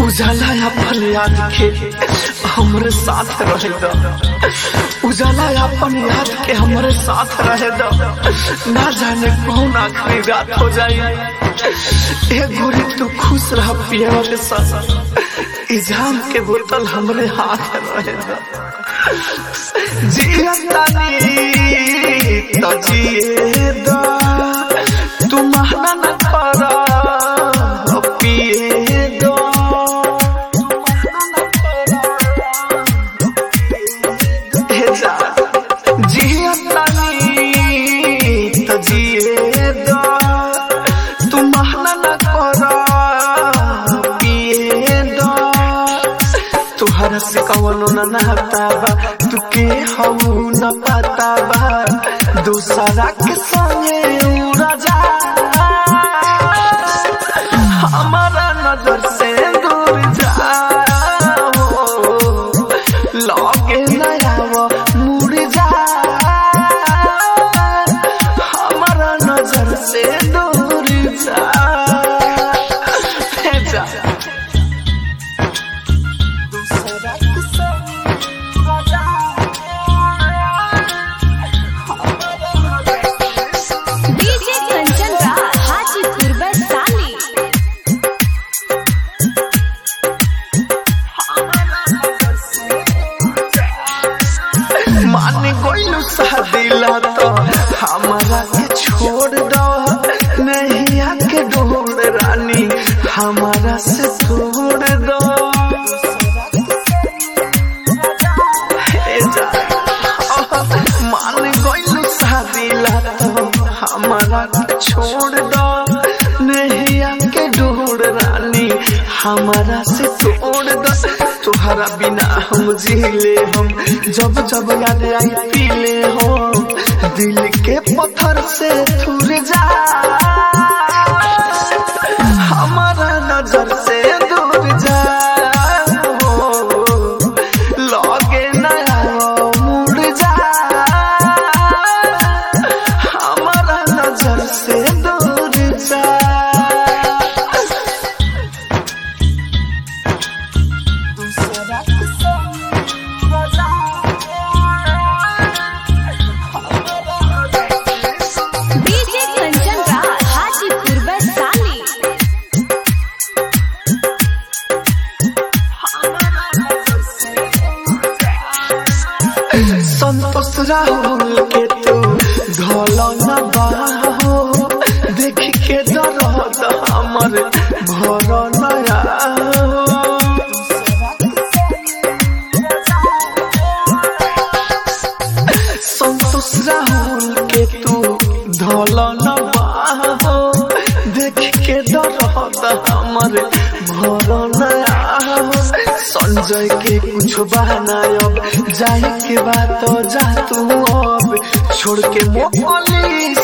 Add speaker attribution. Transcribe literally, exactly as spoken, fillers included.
Speaker 1: उजाला अपन याद के हमरे साथ रहे दो, उजाला अपन याद के हमरे साथ रहे दो। ना जाने कौन आखिरी रात हो जाए, ए गोरी तू खुश रह पिया के साथ, इजाम के बोतल हमरे हाथ रहे दो। जिया तानी तो जिए दो, तू महना न करा पिए दो। जिया तानी तो जिए दो, तू महना न करा पिए दो। तुहरा से कवनो न नहता बा, तू के हऊ न पता बा, दूसरा के संगे उड़ा जा। हमारा नजर से दूर जाओ, लगे नयावो मुड़ जा। हमारा नजर से दूर जा, जा।
Speaker 2: डीजे कंचन राज हाजीपुर वैशाली।
Speaker 1: मान गोइलू शादिला तो हमारा के छोड़ दो, नहीं आके ढूंढ रानी हमारा से छोड़ दो। मान गोइलू शादिला तो हमारा के छोड़ दो, नहीं आके ढूंढ रानी हमारा से छोड़ दो। तुहरा बिना हम जीले हम, जब जब याद आई पीले हो, दिल के पत्थर से थूर जा। हमारा नजर से दूर जा, लगे नया मुड़ जा। हमारा नजर से दूर जा।
Speaker 2: डीजे कंचन राज हाजीपुर वैशाली।
Speaker 1: संतोष राहुल के तू ढोलो न बाहो, देख के दर्द हमर भर नया। संतोष राहुल के तू ढोलो न बाहो, देख के दर्द हमर भर नया। संजय के कुछ बहाना अब जाए के बात तो जा तू, अब छोड़ के मोली